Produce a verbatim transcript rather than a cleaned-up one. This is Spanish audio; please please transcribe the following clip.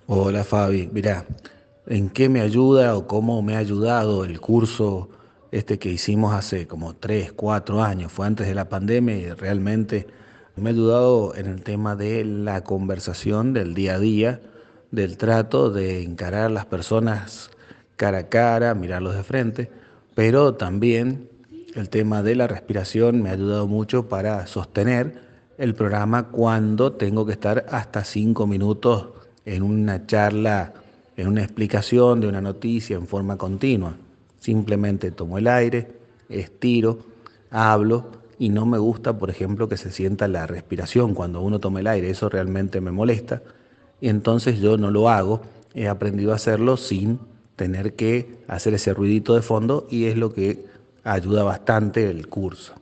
Hola Fabi, mirá, ¿en qué me ayuda o cómo me ha ayudado el curso este que hicimos hace como tres, cuatro años? Fue antes de la pandemia y realmente me ha ayudado en el tema de la conversación del día a día, del trato de encarar a las personas cara a cara, mirarlos de frente, pero también el tema de la respiración me ha ayudado mucho para sostener el programa cuando tengo que estar hasta cinco minutos en una charla, en una explicación de una noticia en forma continua. Simplemente tomo el aire, estiro, hablo y no me gusta, por ejemplo, que se sienta la respiración cuando uno toma el aire. Eso realmente me molesta y entonces yo no lo hago. He aprendido a hacerlo sin tener que hacer ese ruidito de fondo y es lo que ayuda bastante el curso.